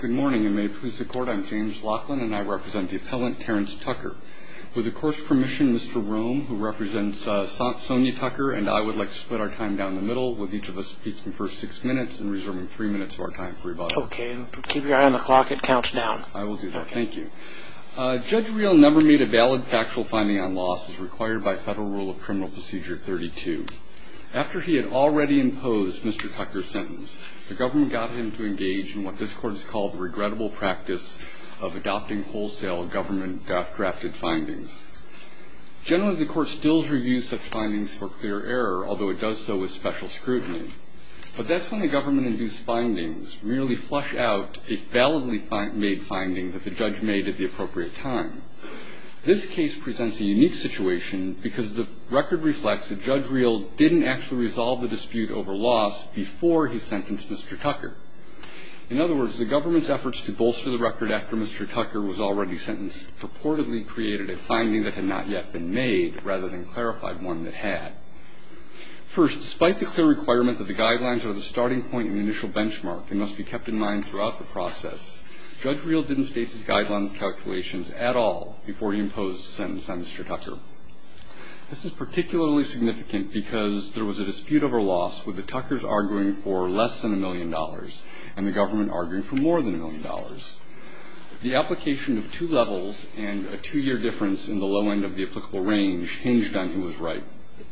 Good morning, and may it please the Court, I'm James Laughlin, and I represent the appellant Terrence Tucker. With the Court's permission, Mr. Rome, who represents Sonia Tucker, and I would like to split our time down the middle, with each of us speaking for 6 minutes and reserving 3 minutes of our time for rebuttal. Okay, and keep your eye on the clock, it counts down. I will do that, Okay. Thank you. Judge Reel never made a valid factual finding on loss as required by Federal Rule of Criminal Procedure 32. After he had already imposed Mr. Tucker's sentence, the government got him to engage in what this Court has called the regrettable practice of adopting wholesale government-drafted findings. Generally, the Court still reviews such findings for clear error, although it does so with special scrutiny. But that's when the government-induced findings merely flush out a validly made finding that the judge made at the appropriate time. This case presents a unique situation because the record reflects that Judge Reel didn't actually resolve the dispute over loss before he sentenced Mr. Tucker. In other words, the government's efforts to bolster the record after Mr. Tucker was already sentenced purportedly created a finding that had not yet been made, rather than clarified one that had. First, despite the clear requirement that the guidelines are the starting point and initial benchmark and must be kept in mind throughout the process, Judge Reel didn't state his guidelines calculations at all before he imposed a sentence on Mr. Tucker. This is particularly significant because there was a dispute over loss, with the Tuckers arguing for less than $1 million and the government arguing for more than $1 million. The application of 2 levels and a 2-year difference in the low end of the applicable range hinged on who was right.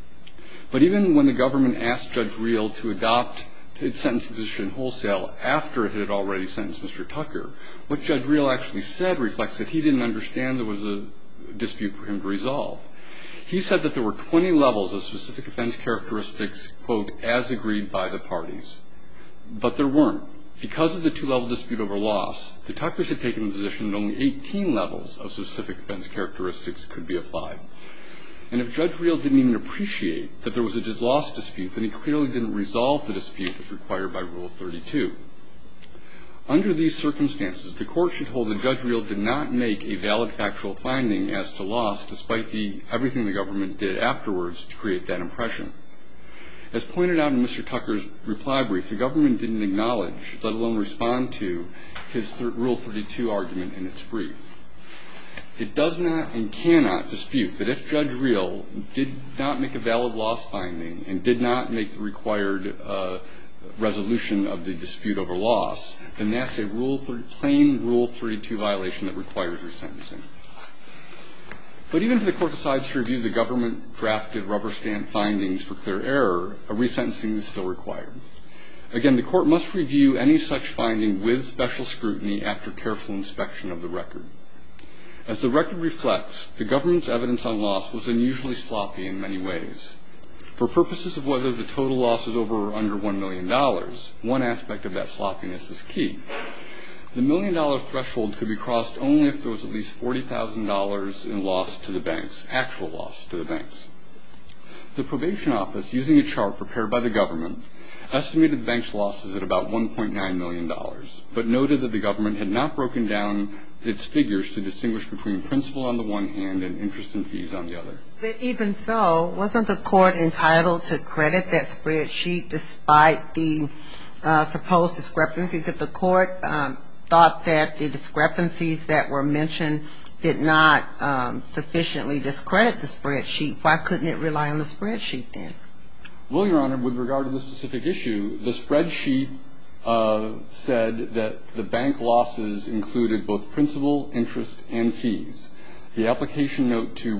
But even when the government asked Judge Reel to adopt its sentencing position wholesale after it had already sentenced Mr. Tucker, what Judge Reel actually said reflects that he didn't understand there was a dispute for him to resolve. He said that there were 20 levels of specific offense characteristics, quote, as agreed by the parties. But there weren't. Because of the 2-level dispute over loss, the Tuckers had taken the position that only 18 levels of specific offense characteristics could be applied. And if Judge Reel didn't even appreciate that there was a loss dispute, then he clearly didn't resolve the dispute as required by Rule 32. Under these circumstances, the Court should hold that Judge Reel did not make a valid factual finding as to loss, despite everything the government did afterwards to create that impression. As pointed out in Mr. Tucker's reply brief, the government didn't acknowledge, let alone respond to, his Rule 32 argument in its brief. It does not and cannot dispute that if Judge Reel did not make a valid loss finding and did not make the required resolution of the dispute over loss, then that's a plain Rule 32 violation that requires resentencing. But even if the Court decides to review the government-drafted rubber stamp findings for clear error, a resentencing is still required. Again, the Court must review any such finding with special scrutiny after careful inspection of the record. As the record reflects, the government's evidence on loss was unusually sloppy in many ways. For purposes of whether the total loss is over or under $1 million, one aspect of that sloppiness is key. The $1 million threshold could be crossed only if there was at least $40,000 in loss to the banks, actual loss to the banks. The probation office, using a chart prepared by the government, estimated the bank's losses at about $1.9 million, but noted that the government had not broken down its figures to distinguish between principal on the one hand and interest and fees on the other. But even so, wasn't the Court entitled to credit that spreadsheet despite the supposed discrepancies? If the Court thought that the discrepancies that were mentioned did not sufficiently discredit the spreadsheet, why couldn't it rely on the spreadsheet then? Well, Your Honor, with regard to this specific issue, the spreadsheet said that the bank losses included both principal, interest, and fees. The application note to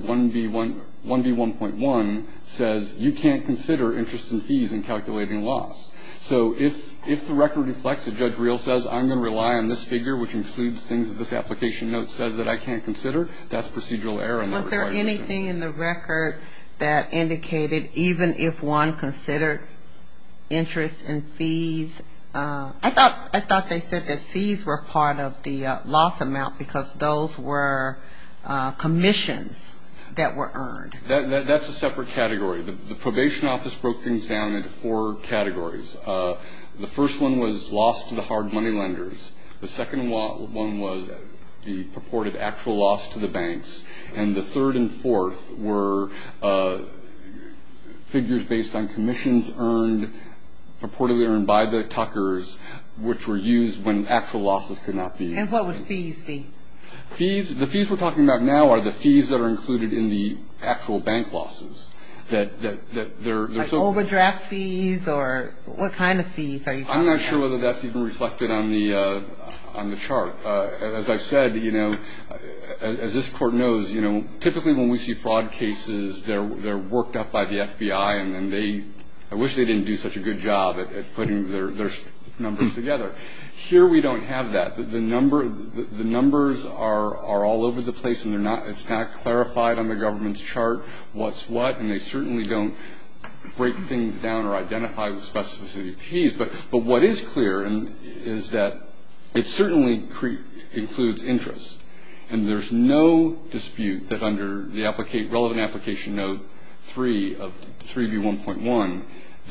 1B1.1 says you can't consider interest and fees in calculating loss. So if the record reflects that Judge Reel says I'm going to rely on this figure, which includes things that this application note says that I can't consider, that's procedural error. Was there anything in the record that indicated even if one considered interest and fees? I thought they said that fees were part of the loss amount because those were commissions that were earned. That's a separate category. The probation office broke things down into 4 categories. The first one was loss to the hard money lenders. The second one was the purported actual loss to the banks. And the third and fourth were figures based on commissions earned purportedly earned by the Tuckers, which were used when actual losses could not be. And what would fees be? The fees we're talking about now are the fees that are included in the actual bank losses. They're like so overdraft fees, or what kind of fees are you talking about? I'm not sure whether that's even reflected on the chart. As I've said, as this court knows, typically when we see fraud cases, they're worked up by the FBI, and I wish they didn't do such a good job at putting their numbers together. Here we don't have that. The numbers are all over the place, and it's not clarified on the government's chart what's what, and they certainly don't break things down or identify with specificity fees. But what is clear is that it certainly includes interest, and there's no dispute that under the relevant application note 3 of 3B1.1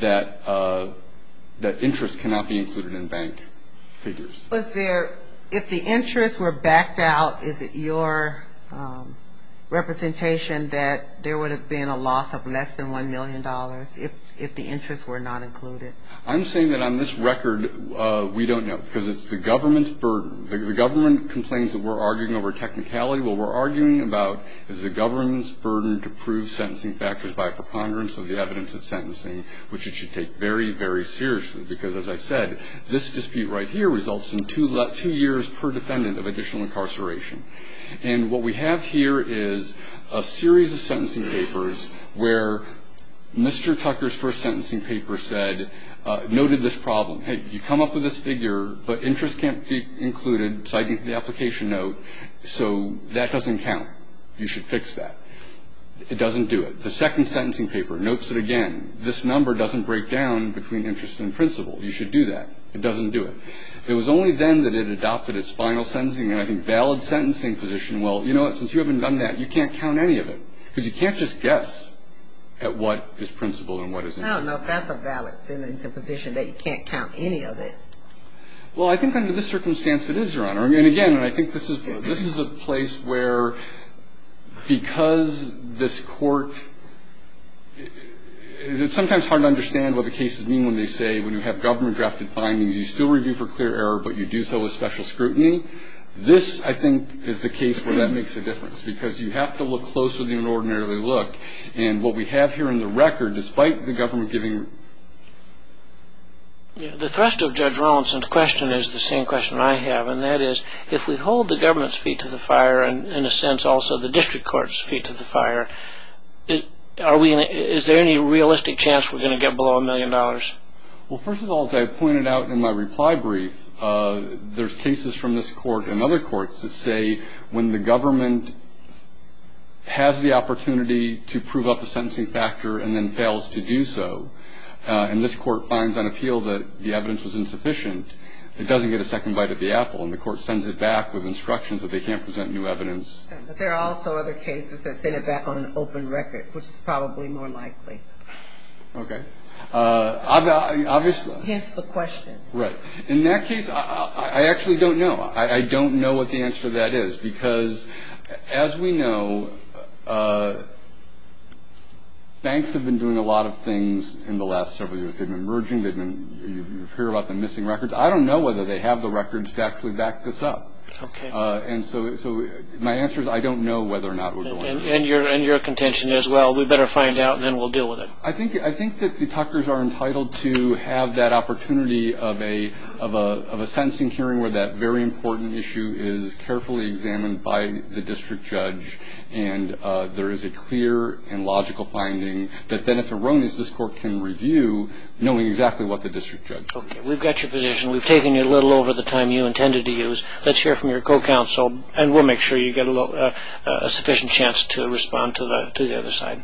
that interest cannot be included in bank figures. If the interest were backed out, is it your representation that there would have been a loss of less than $1 million if the interest were not included? I'm saying that on this record, we don't know, because it's the government's burden. The government complains that we're arguing over technicality. What we're arguing about is the government's burden to prove sentencing factors by a preponderance of the evidence at sentencing, which it should take very, very seriously, because, as I said, this dispute right here results in 2 years per defendant of additional incarceration. And what we have here is a series of sentencing papers where Mr. Tucker's first sentencing paper noted this problem. Hey, you come up with this figure, but interest can't be included, citing the application note, so that doesn't count. You should fix that. It doesn't do it. The second sentencing paper notes it again. This number doesn't break down between interest and principal. You should do that. It doesn't do it. It was only then that it adopted its final sentencing, and I think valid sentencing position. Well, you know what? Since you haven't done that, you can't count any of it, because you can't just guess at what is principal and what is interest. I don't know if that's a valid sentencing position, that you can't count any of it. Well, I think under this circumstance it is, Your Honor. And again, I think this is a place where, because this court, it's sometimes hard to understand what the cases mean when they say when you have government-drafted findings, you still review for clear error, but you do so with special scrutiny. This, I think, is the case where that makes a difference, because you have to look closer than you would ordinarily look. And what we have here in the record, despite the government giving... Yeah, the thrust of Judge Rawlinson's question is the same question I have, and that is, if we hold the government's feet to the fire, and in a sense also the district court's feet to the fire, is there any realistic chance we're going to get below $1 million? Well, first of all, as I pointed out in my reply brief, there's cases from this court and other courts that say when the government has the opportunity to prove up a sentencing factor and then fails to do so, and this court finds on appeal that the evidence was insufficient, it doesn't get a second bite at the apple, and the court sends it back with instructions that they can't present new evidence. But there are also other cases that send it back on an open record, which is probably more likely. Okay. Obviously. Hence the question. Right. In that case, I actually don't know. I don't know what the answer to that is, because as we know, banks have been doing a lot of things in the last several years. They've been merging. You hear about the missing records. I don't know whether they have the records to actually back this up. Okay. And so my answer is I don't know whether or not we're going to. And your contention is, well, we better find out and then we'll deal with it. I think that the Tuckers are entitled to have that opportunity of a sentencing hearing where that very important issue is carefully examined by the district judge, and there is a clear and logical finding that then, if erroneous, this court can review, knowing exactly what the district judge did. Okay. We've got your position. We've taken you a little over the time you intended to use. Let's hear from your co-counsel, and we'll make sure you get a sufficient chance to respond to the other side.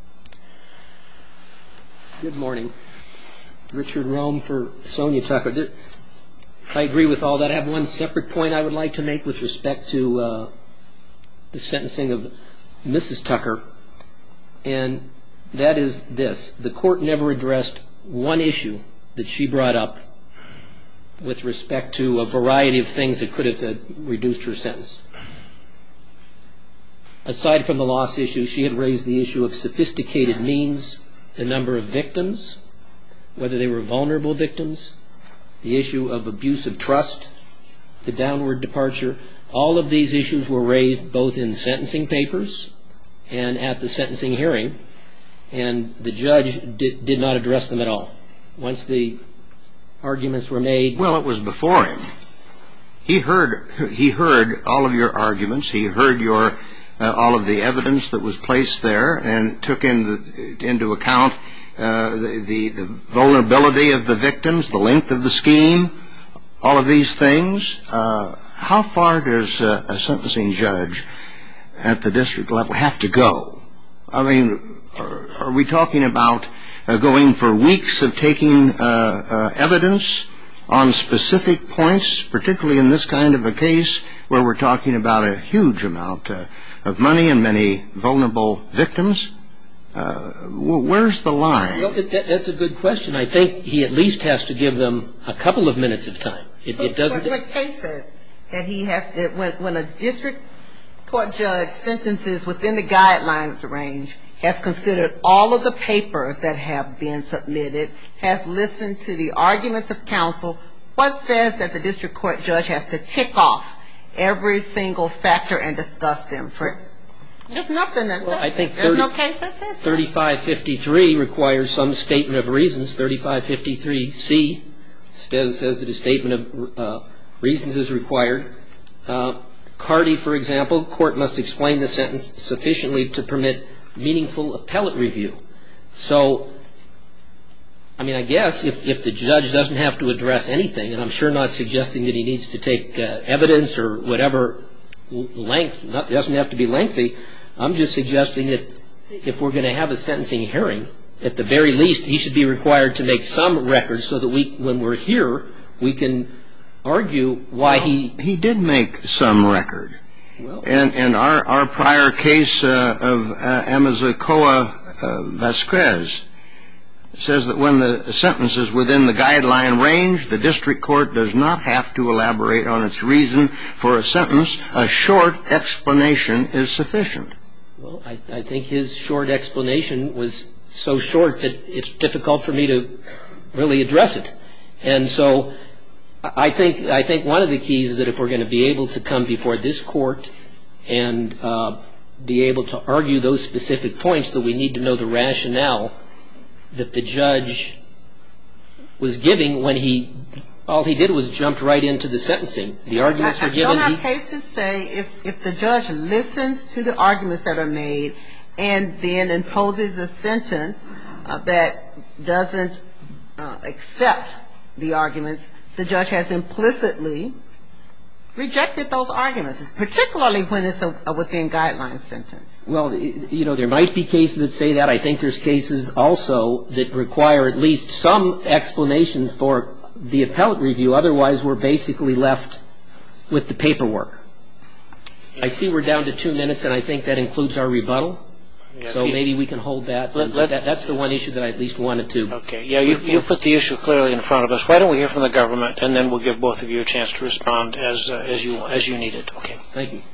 Good morning. Richard Rome for Sonia Tucker. I agree with all that. I have one separate point I would like to make with respect to the sentencing of Mrs. Tucker, and that is this. The court never addressed one issue that she brought up with respect to a variety of things that could have reduced her sentence. Aside from the loss issue, she had raised the issue of sophisticated means, the number of victims, whether they were vulnerable victims, the issue of abuse of trust, the downward departure. All of these issues were raised both in sentencing papers and at the sentencing hearing, and the judge did not address them at all. Once the arguments were made... Well, it was before him. He heard all of your arguments. He heard all of the evidence that was placed there and took into account the vulnerability of the victims, the length of the scheme, all of these things. How far does a sentencing judge at the district level have to go? I mean, are we talking about going for weeks of taking evidence on specific points, particularly in this kind of a case where we're talking about a huge amount of money and many vulnerable victims? Where's the line? Well, that's a good question. I think he at least has to give them a couple of minutes of time. It doesn't... What case says that he has to, when a district court judge sentences within the guidelines range, has considered all of the papers that have been submitted, has listened to the arguments of counsel, what says that the district court judge has to tick off every single factor and discuss them? There's nothing that says that. I think There's no case that says that. 3553 requires some statement of reasons. 3553C says that a statement of reasons is required. Carty, for example, court must explain the sentence sufficiently to permit meaningful appellate review. So, I mean, I guess if the judge doesn't have to address anything, and I'm sure not suggesting that he needs to take evidence or whatever length, doesn't have to be lengthy, I'm just suggesting that if we're going to have a sentencing hearing, at the very least, he should be required to make some records so that when we're here, we can argue why he did make some record. And our prior case of Amazacoa Vasquez says that when the sentence is within the guideline range, the district court does not have to elaborate on its reason for a sentence. A short explanation is sufficient. Well, I think his short explanation was so short that it's difficult for me to really address it. And so I think one of the keys is that if we're going to be able to come before this court and be able to argue those specific points, that we need to know the rationale that the judge was giving when all he did was jumped right into the sentencing. The arguments were given. Don't our cases say if the judge listens to the arguments that are made and then imposes a sentence that doesn't accept the arguments, the judge has implicitly rejected those arguments, particularly when it's a within guidelines sentence? Well, you know, there might be cases that say that. I think there's cases also that require at least some explanation for the appellate review. Otherwise, we're basically left with the paperwork. I see we're down to 2 minutes, and I think that includes our rebuttal. So maybe we can hold that. That's the one issue that I at least wanted to. Okay. Yeah, you put the issue clearly in front of us. Why don't we hear from the government, and then we'll give both of you a chance to respond as you need it. Okay. Thank you.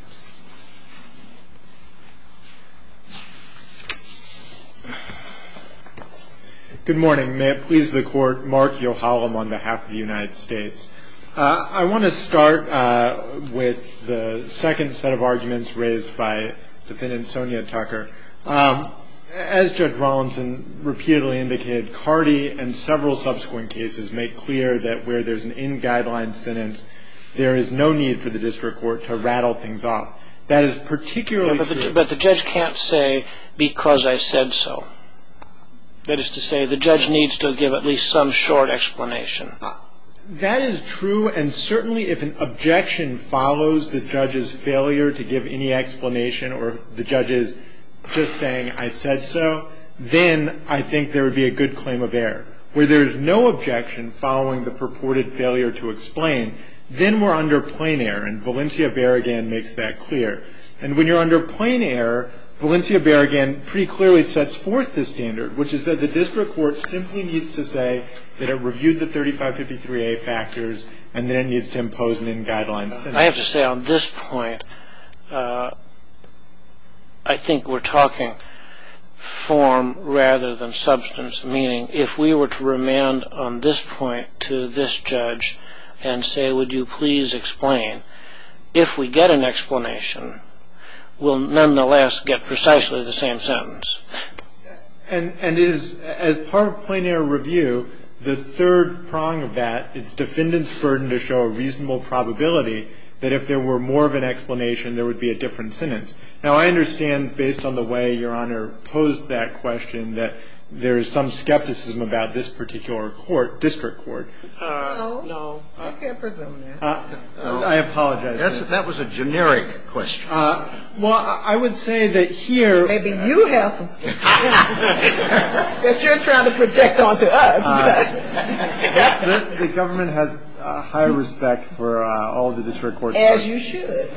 Good morning. May it please the Court, Mark Yohalam on behalf of the United States. I want to start with the second set of arguments raised by Defendant Sonia Tucker. As Judge Rawlinson repeatedly indicated, Carty and several subsequent cases make clear that where there's an in-guideline sentence, there is no need for the district court to rattle things off. That is particularly true. But the judge can't say, because I said so. That is to say, the judge needs to give at least some short explanation. That is true, and certainly if an objection follows the judge's failure to give any explanation, or the judge is just saying, I said so, then I think there would be a good claim of error. Where there's no objection following the purported failure to explain, then we're under plain error, and Valencia-Barragan makes that clear. And when you're under plain error, Valencia-Barragan pretty clearly sets forth the standard, which is that the district court simply needs to say that it reviewed the 3553A factors, and then it needs to impose an in-guideline sentence. I have to say on this point, I think we're talking form rather than substance, meaning if we were to remand on this point to this judge and say, would you please explain, if we get an explanation, we'll nonetheless get precisely the same sentence. And it is, as part of plain error review, the third prong of that is defendant's burden to show a reasonable probability that if there were more of an explanation, there would be a different sentence. Now, I understand, based on the way Your Honor posed that question, that there is some skepticism about this particular court, district court. No. I can't presume that. I apologize. That was a generic question. Well, I would say that here. Maybe you have some skepticism that you're trying to project onto us. The government has high respect for all the district courts. As you should.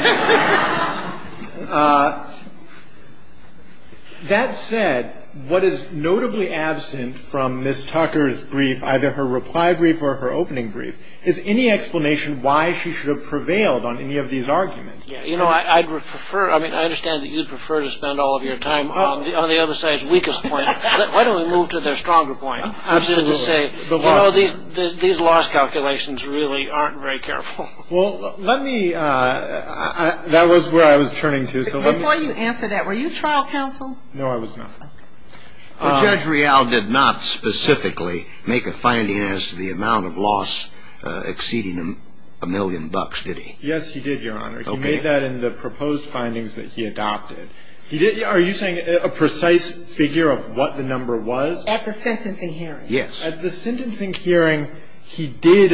That said, what is notably absent from Ms. Tucker's brief, either her reply brief or her opening brief, is any explanation why she should have prevailed on any of these arguments. Yeah, you know, I'd prefer, I mean, I understand that you'd prefer to spend all of your time on the other side's weakest point. Why don't we move to their stronger point? Absolutely. Which is to say, you know, these loss calculations really aren't very careful. Well, let me, that was where I was turning to. So Before you answer that, were you trial counsel? No, I was not. Well, Judge Real did not specifically make a finding as to the amount of loss exceeding $1 million, did he? Yes, he did, Your Honor. Okay. He made that in the proposed findings that he adopted. He did. Are you saying a precise figure of what the number was? At the sentencing hearing. Yes. At the sentencing hearing, he did,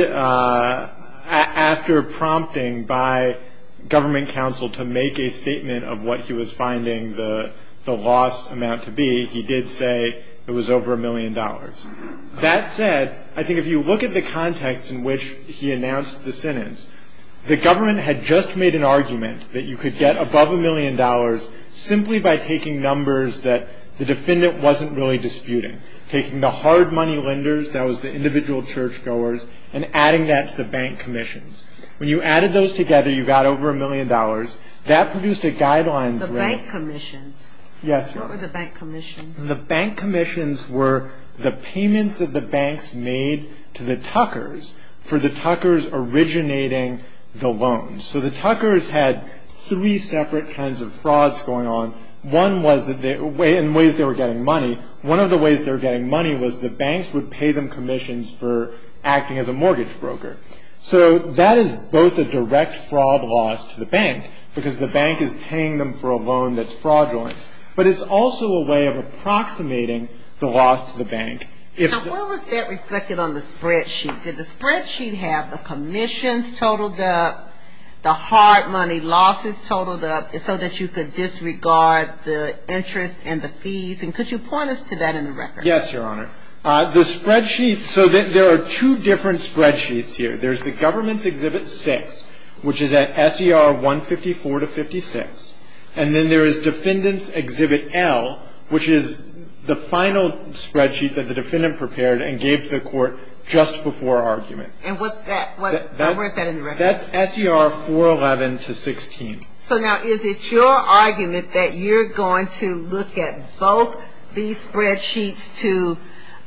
after prompting by government counsel to make a statement of what he was finding the loss amount to be, he did say it was over $1 million. That said, I think if you look at the context in which he announced the sentence, the government had just made an argument that you could get above $1 million simply by taking numbers that the defendant wasn't really disputing, taking the hard money lenders, that was the individual churchgoers, and adding that to the bank commissions. When you added those together, you got over $1 million. That produced a guidelines. The bank commissions. Yes, Your What Honor. were the bank commissions? The bank commissions were the payments that the banks made to the Tuckers for the Tuckers originating the loans. So the Tuckers had three separate kinds of frauds going on. One was that in ways they were getting money. One of the ways they were getting money was the banks would pay them commissions for acting as a mortgage broker. So that is both a direct fraud loss to the bank because the bank is paying them for a loan that's fraudulent. But it's also a way of approximating the loss to the bank. Now, where was that reflected on the spreadsheet? Did the spreadsheet have the commissions totaled up, the hard money losses totaled up, so that you could disregard the interest and the fees? And could you point us to that in the record? Yes, Your Honor. The spreadsheet, so there are two different spreadsheets here. There's the government's Exhibit 6, which is at SER 154 to 56. And then there is Defendant's Exhibit L, which is the final spreadsheet that the defendant prepared and gave to the court just before argument. And what's that? Where's that in the record? That's SER 411 to 16. So now, is it your argument that you're going to look at both these spreadsheets to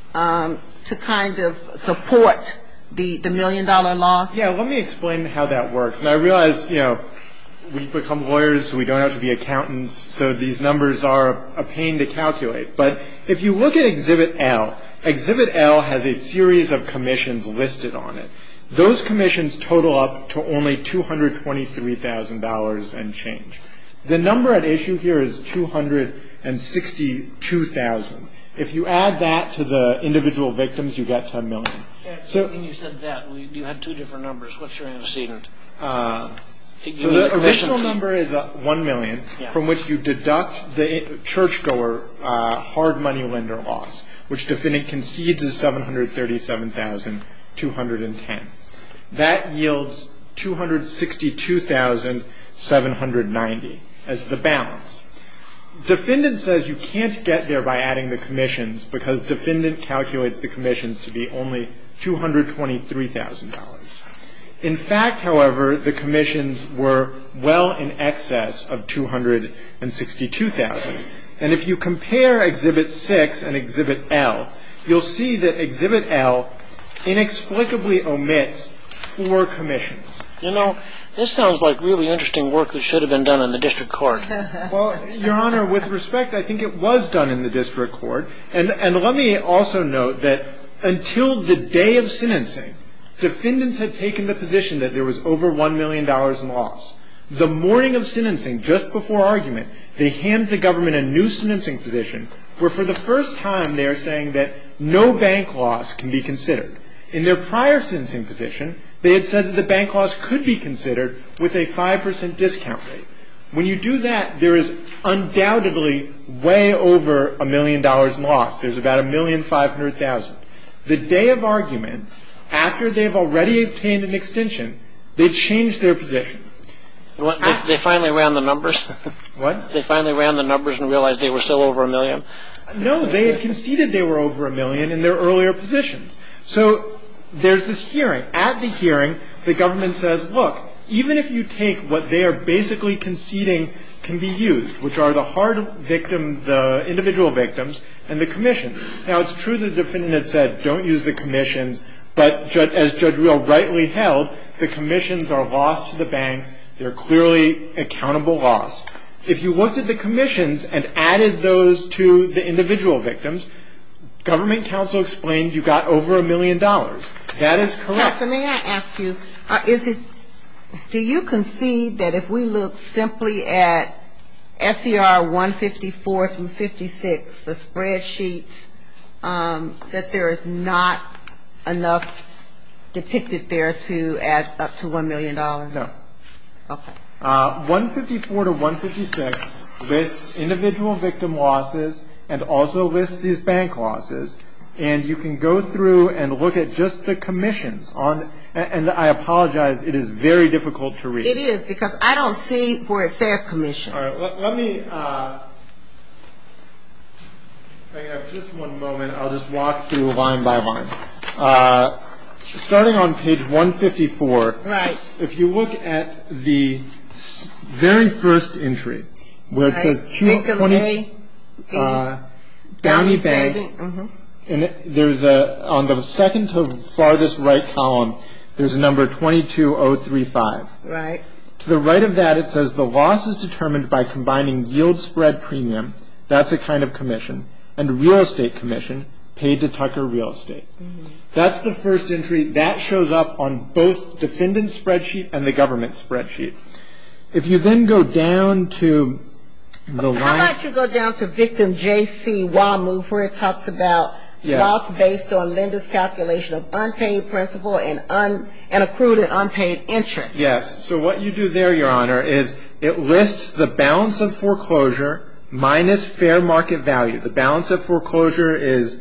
kind of support the $1 million loss? Yeah, let me explain how that works. And I realize, we become lawyers, so we don't have to be accountants, so these numbers are a pain to calculate. But if you look at Exhibit L has a series of commissions listed on it. Those commissions total up to only $223,000 and change. The number at issue here is $262,000. If you add that to the individual victims, you get to $1 million. So when you said that, you had two different numbers. What's your antecedent? So the original number is $1 million, from which you deduct the churchgoer hard money lender loss, which defendant concedes is $737,210. That yields $262,790 as the balance. Defendant says you can't get there by adding the commissions because defendant calculates the commissions to be only $223,000. In fact, however, the commissions were well in excess of $262,000. And if you compare Exhibit 6 and Exhibit L, you'll see that Exhibit L inexplicably omits 4 commissions. You know, this sounds like really interesting work that should have been done in the district court. Well, Your Honor, with respect, I think it was done in the district court. And let me also note that until the day of sentencing, defendants had taken the position that there was over $1 million in loss. The morning of sentencing, just before argument, they handed the government a new sentencing position where for the first time they are saying that no bank loss can be considered. In their prior sentencing position, they had said that the bank loss could be considered with a 5% discount rate. When you do that, there is undoubtedly way over $1 million in loss. There's about $1,500,000. The day of argument, after they've already obtained an extension, they changed their position. They finally ran the numbers? What? They finally ran the numbers and realized they were still over $1 million? No, they had conceded they were over $1 million in their earlier positions. So there's this hearing. At the hearing, the government says, look, even if you take what they are basically conceding can be used, which are the hard victim, the individual victims, and the commissions. Now, it's true the defendant had said don't use the commissions, but as Judge Reel rightly held, the commissions are lost to the banks. They're clearly accountable loss. If you looked at the commissions and added those to the individual victims, government counsel explained you got over $1 million. That is correct. Counsel, may I ask you, do you concede that if we look simply at SCR 154 through 56, the spreadsheets, that there is not enough depicted there to add up to $1 million? No. Okay. 154 to 156 lists individual victim losses and also lists these bank losses. And you can go through and look at just the commissions on, and I apologize, it is very difficult to read. It is, because I don't see where it says commissions. All right, let me, if I can have just one moment, I'll just walk through line by line. Starting on page 154, right. If you look at the very first entry, where it says 220 Bounty Bank, and there's on the second to farthest right column, there's a number 22035. Right. To the right of that, it says the loss is determined by combining yield spread premium, that's a kind of commission, and real estate commission paid to Tucker Real Estate. That's the first entry. That shows up on both defendant's spreadsheet and the government spreadsheet. If you then go down to the line. How about you go down to victim J.C. Wamu, where it talks about loss based on lender's calculation of unpaid principal and accrued and unpaid interest. Yes. So what you do there, Your Honor, is it lists the balance of foreclosure minus fair market value. The balance of foreclosure is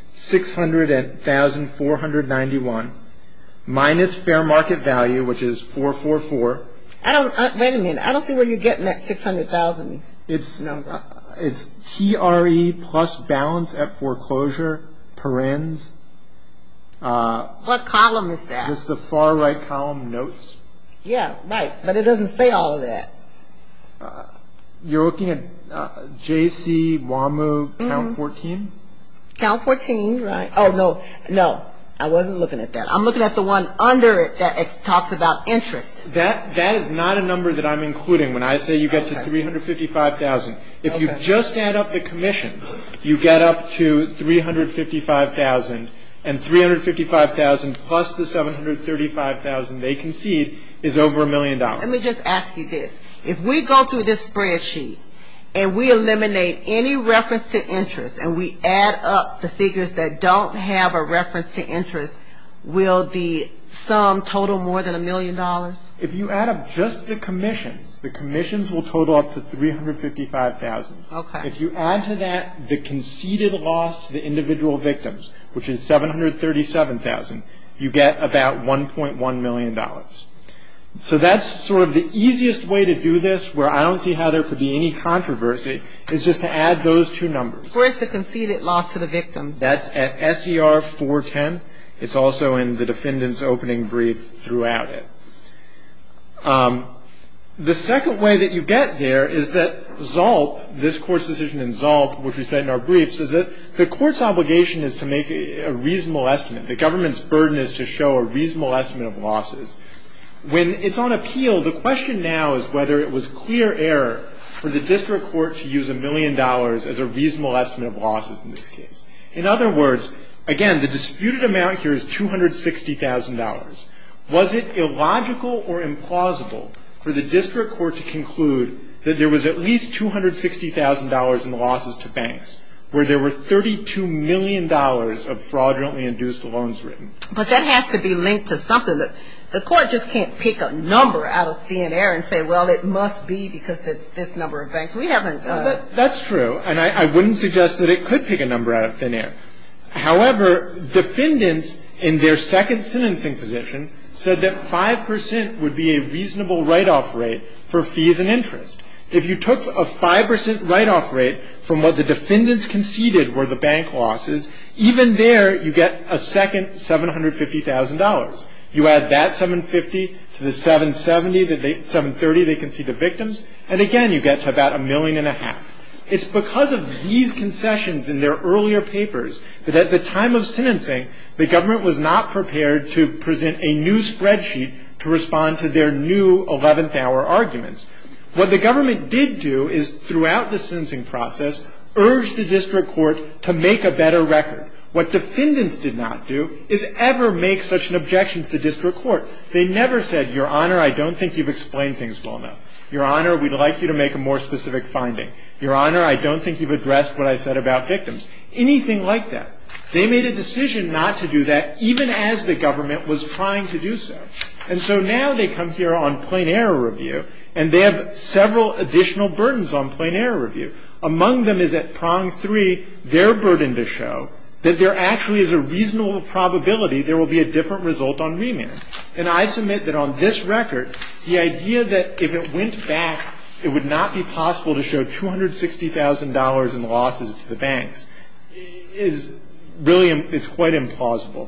$600,491 minus fair market value, which is 444. Wait a minute. I don't see where you're getting that 600,000 number. It's TRE plus balance at foreclosure, parens. What column is that? It's the far right column, notes. Yeah, right. But it doesn't say all of that. You're looking at J.C. Wamu, count 14? Count 14, right. Oh, no. I wasn't looking at that. I'm looking at the one under it that talks about interest. That is not a number that I'm including when I say you get to $355,000. If you just add up the commissions, you get up to $355,000, and $355,000 plus the $735,000 they concede is over $1 million. Let me just ask you this. If we go through this spreadsheet and we eliminate any reference to interest and we add up the figures that don't have a reference to interest, will the sum total more than $1 million? If you add up just the commissions will total up to $355,000. Okay. If you add to that the conceded loss to the individual victims, which is $737,000, you get about $1.1 million. So that's sort of the easiest way to do this, where I don't see how there could be any controversy, is just to add those two numbers. Where's the conceded loss to the victims? That's at SER 410. It's also in the defendant's opening brief throughout it. The second way that you get there is that Zalp, this Court's decision in Zalp, which we said in our brief, says that the Court's obligation is to make a reasonable estimate. The government's burden is to show a reasonable estimate of losses. When it's on appeal, the question now is whether it was clear error for the district court to use $1 million as a reasonable estimate of losses in this case. In other words, again, the disputed amount here is $260,000. Was it illogical or implausible for the district court to conclude that there was at least $260,000 in losses to banks, where there were $32 million of fraudulently induced loans written? But that has to be linked to something. The court just can't pick a number out of thin air and say, well, it must be because it's this number of banks. We haven't. That's true, and I wouldn't suggest that it could pick a number out of thin air. However, defendants in their second sentencing position said that 5% would be a reasonable write-off rate for fees and interest. If you took a 5% write-off rate from what the defendants conceded were the bank losses, even there you get a second $750,000. You add that $750,000 to the $730,000 they concede to victims, and again you get to about $1.5 million. It's because of these concessions in their earlier papers that at the time of sentencing, the government was not prepared to present a new spreadsheet to respond to their new 11th hour arguments. What the government did do is, throughout the sentencing process, urge the district court to make a better record. What defendants did not do is ever make such an objection to the district court. They never said, Your Honor, I don't think you've explained things well enough. Your Honor, we'd like you to make a more specific finding. Your Honor, I don't think you've addressed what I said about victims. Anything like that. They made a decision not to do that, even as the government was trying to do so. And so now they come here on plain error review, and they have several additional burdens on plain error review. Among them is at prong 3, their burden to show that there actually is a reasonable probability there will be a different result on remand. And I submit that on this record, the idea that if it went back, it would not be possible to show $260,000 in losses to the banks is really, it's quite implausible.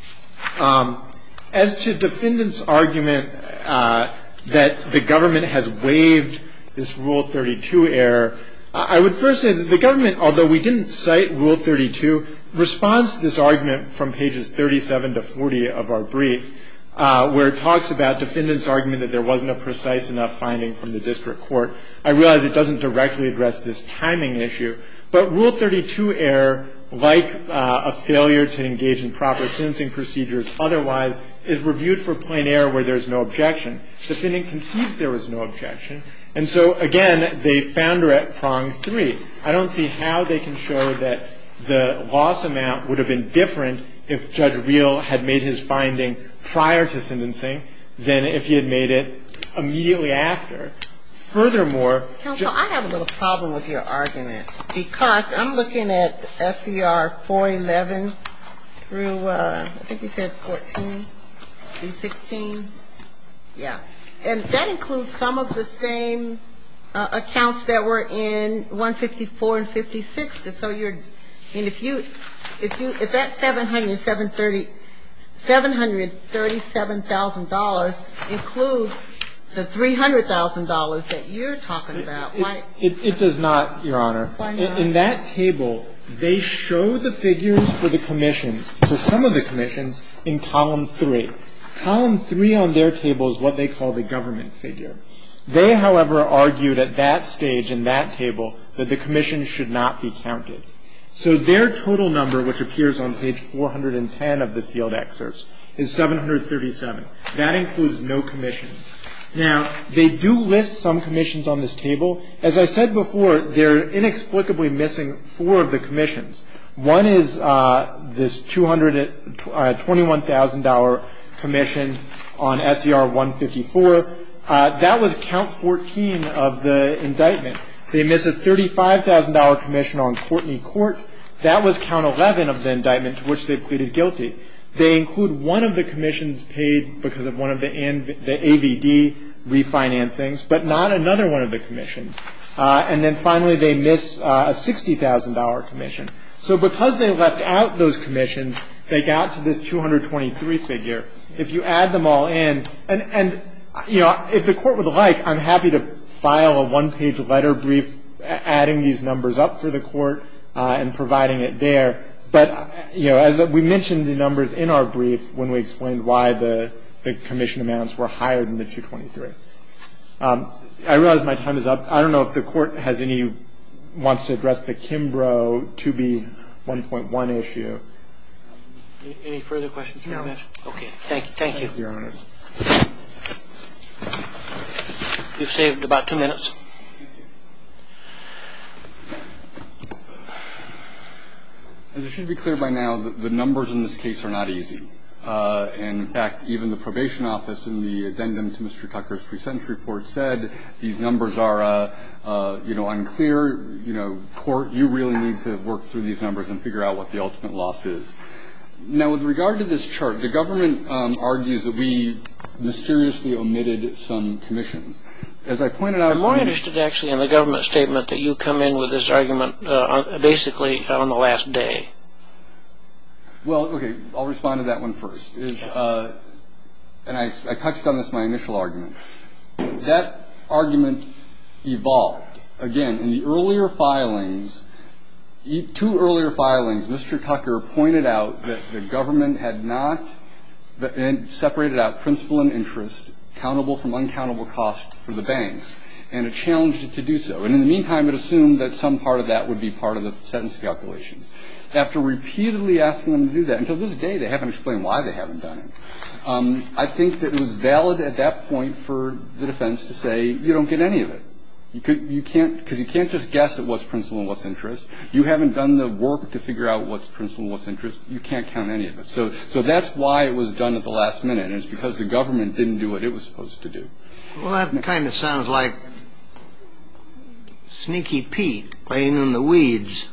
As to defendants' argument that the government has waived this Rule 32 error, I would first say that the government, although we didn't cite Rule 32, responds to this argument from pages 37 to 40 of our brief, where it talks about defendants' argument that there wasn't a precise enough finding from the district court. I realize it doesn't directly address this timing issue, but Rule 32 error, like a failure to engage in proper sentencing procedures otherwise, is reviewed for plain error where there's no objection. Defendant concedes there was no objection. And so, again, they found her at prong 3. I don't see how they can show that the loss amount would have been different if Judge Reel had made his finding prior to sentencing than if he had made it immediately after. Furthermore, Counsel, I have a little problem with your argument because I'm looking at SCR 411 through, I think you said 14 through 16. Yeah. And that includes some of the same accounts that were in 154 and 56. So you're, I mean, if that $737,000 includes the $300,000 that you're talking about, why? It does not, Your Honor. Why not? In that table, they show the figures for the commissions, for some of the commissions, in column 3. Column 3 on their table is what they call the government figure. They, however, argued at that stage in that table that the commissions should not be counted. So their total number, which appears on page 410 of the sealed excerpts, is 737. That includes no commissions. Now, they do list some commissions on this table. As I said before, they're inexplicably missing 4 of the commissions. One is this $21,000 commission on SCR 154. That was count 14 of the indictment. They miss a $35,000 commission on Courtney Court. That was count 11 of the indictment to which they pleaded guilty. They include one of the commissions paid because of one of the AVD refinancings, but not another one of the commissions. And then finally, they miss a $60,000 commission. So because they left out those commissions, they got to this 223 figure. If you add them all in, and if the court would like, I'm happy to file a one-page letter brief adding these numbers up for the court and providing it there. But, as we mentioned the numbers in our brief when we explained why the commission amounts were higher than the 223. I realize my time is up. I don't know if the court wants to address the Kimbrough 2B 1.1 issue. Any further questions? No. Okay. Thank you. Thank you. Your Honor. You've saved about 2 minutes. As it should be clear by now, the numbers in this case are not easy. And, in fact, even the probation office in the addendum to Mr. Tucker's pre-sentence report said these numbers are, unclear. Court, you really need to work through these numbers and figure out what the ultimate loss is. Now, with regard to this chart, the government argues that we mysteriously omitted some commissions. As I pointed out, I'm more interested, actually, in the government statement that you come in with this argument basically on the last day. Well, okay, I'll respond to that one first. And I touched on this in my initial argument. That argument evolved. Again, in the earlier filings, 2 earlier filings, Mr. Tucker pointed out that the government had not separated out principal and interest, countable from uncountable cost for the banks, and it challenged it to do so. And in the meantime, it assumed that some part of that would be part of the sentence calculations. After repeatedly asking them to do that, until this day they haven't explained why they haven't done it. I think that it was valid at that point for the defense to say, you don't get any of it. You can't just guess at what's principal and what's interest. You haven't done the work to figure out what's principal and what's interest. You can't count any of it. So that's why it was done at the last minute, and it's because the government didn't do what it was supposed to do. Well, that kind of sounds like Sneaky Pete laying in the weeds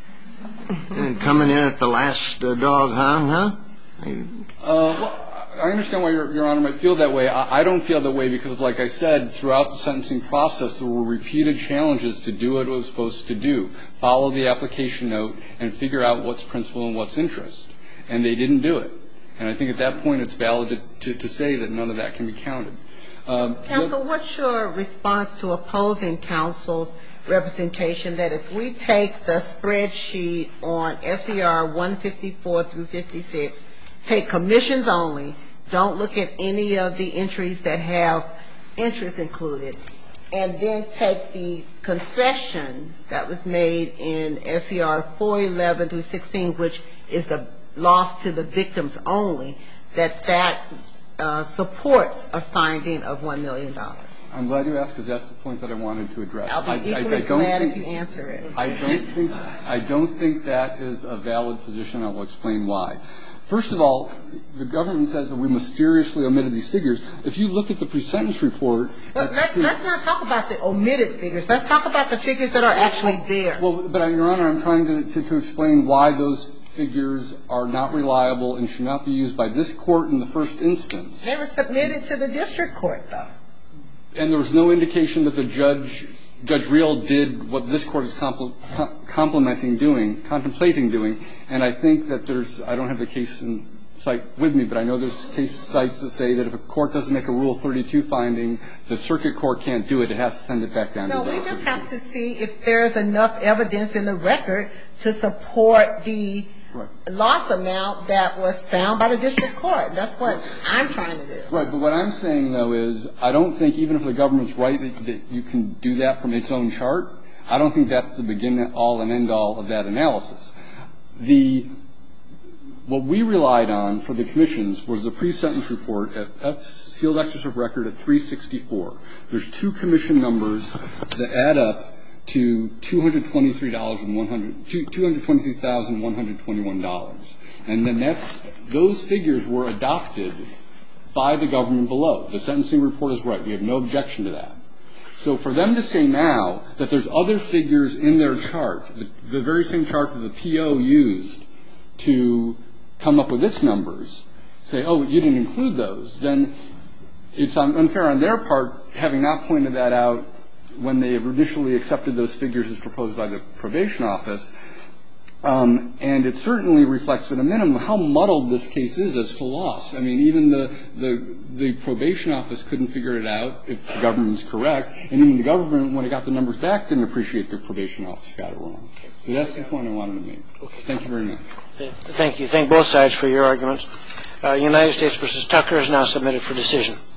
and coming in at the last dog hung, huh? Well, I understand why Your Honor might feel that way. I don't feel that way because, like I said, throughout the sentencing process, there were repeated challenges to do what it was supposed to do, follow the application note, and figure out what's principal and what's interest. And they didn't do it. And I think at that point it's valid to say that none of that can be counted. Counsel, what's your response to opposing counsel's representation that if we take the spreadsheet on SER 154 through 56, take commissions only, don't look at any of the entries that have interest included, and then take the concession that was made in SER 411 through 16, which is the loss to the victims only, that supports a finding of $1 million? I'm glad you asked because that's the point that I wanted to address. I'll be equally glad if you answer it. I don't think that is a valid position. I'll explain why. First of all, the government says that we mysteriously omitted these figures. If you look at the pre-sentence report... Let's not talk about the omitted figures. Let's talk about the figures that are actually there. Well, but, Your Honor, I'm trying to explain why those figures are not reliable and should not be used by this court in the first instance. They were submitted to the district court, though. And there was no indication that the Judge Reel did what this court is contemplating doing. And I think that I don't have the case in sight with me, but I know there's case sites that say that if a court doesn't make a Rule 32 finding, the circuit court can't do it. It has to send it back down to the district. No, we just have to see if there's enough evidence in the record to support the loss amount that was found by the district court. That's what I'm trying to do. Right, but what I'm saying, though, is I don't think even if the government's right that you can do that from its own chart, I don't think that's the begin all and end all of that analysis. What we relied on for the commissions was the pre-sentence report at sealed excerpt of record at 364. There's 2 commission numbers that add up to $223,121. And then those figures were adopted by the government below. The sentencing report is right. We have no objection to that. So for them to say now that there's other figures in their chart, the very same chart that the PO used to come up with its numbers, say, oh, you didn't include those, then it's unfair on their part, having not pointed that out when they initially accepted those figures as proposed by the probation office, And it certainly reflects at a minimum how muddled this case is as to loss. I mean, even the probation office couldn't figure it out if the government's correct, and even the government, when it got the numbers back, didn't appreciate the probation office got it wrong. So that's the point I wanted to make. Thank you very much. Thank you. Thank both sides for your arguments. United States v. Tucker is now submitted for decision.